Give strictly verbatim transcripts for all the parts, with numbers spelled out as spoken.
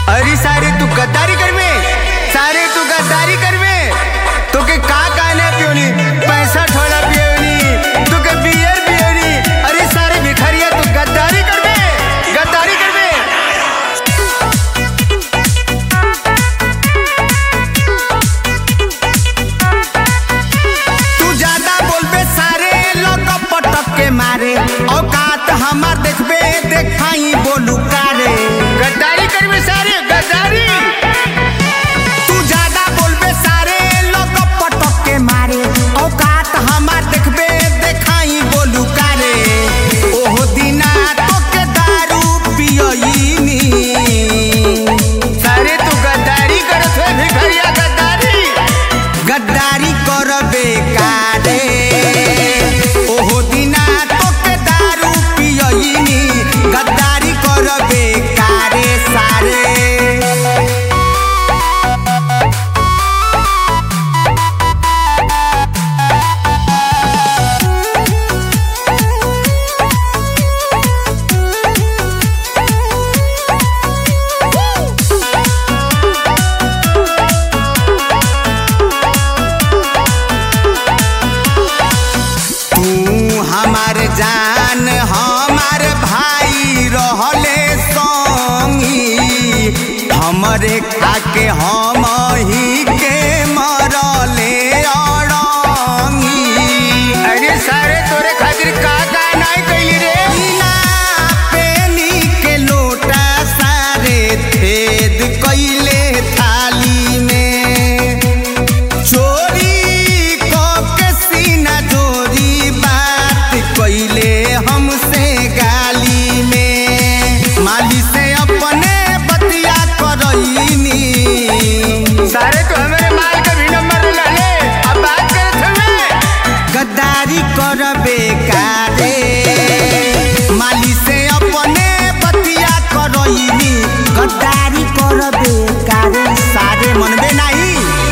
अरे सारे तू गद्दारी कर में सारे तू गद्दारी कर में तो के का कहने पियोनी पैसा ठोला पियोनी तू के बियर पियोनी। अरे सारे भिखारिया तू गद्दारी कर में गद्दारी कर में। तू ज्यादा बोलबे सारे लोग पटक के मारे औकात हमार देखबे देखाई बोलू कारे। गद्दारी कर में सारे गद्दारी। तू ज्यादा बोलबे सारे लोग पटक के मारे औकात हमार देखबे देखाई बोलू कारे। ओहो दिना तो के दारू पियईनी सारे तू गद्दारी करत है भिखारिया गद्दारी गद्दारी करबे कारे। ओहो दिना तो के दारू पियईनी गद्दारी करबे कारे सारे। तू हमार जान हमार भाई रहले संगी हमरे खाके हम ही के मरले अड़ंगी। अरे सारे तोरे खातिर का का नहीं कइली रे। बिना पेनी के लोटा सारे छेद कइले थाली में चोरी क के सीना जोरी बात कइले हमसे गाली में माली से अपने बतिया करईनी। सारे तो हमारे माल का भी नंबर ले ले अब बात करत हमें गद्दारी करबे कारे। माली से अपने बतिया करईनी गद्दारी करबे कारे सारे मनबे नहीं।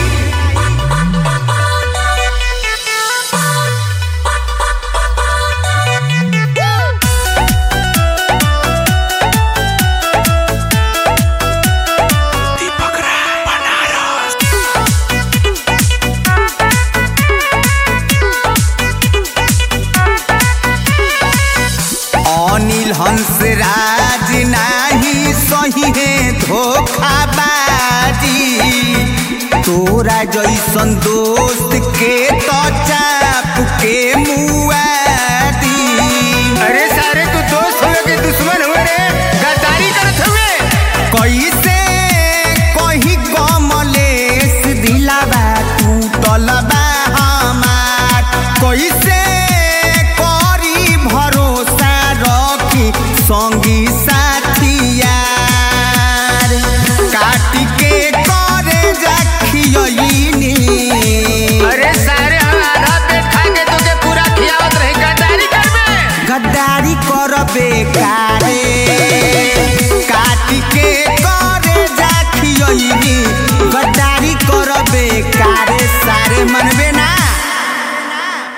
अनिल हंसराज नाही सही है धोखाबाजी तोरा जैसन दोस्त के तो चाप के मुआदी। अरे सारे तू दोस्त हुए कि दुश्मन हुए रे गद्दारी करत हुए। कैसे कहीं कमलेश दिलावा टूटल बा हमार कैसे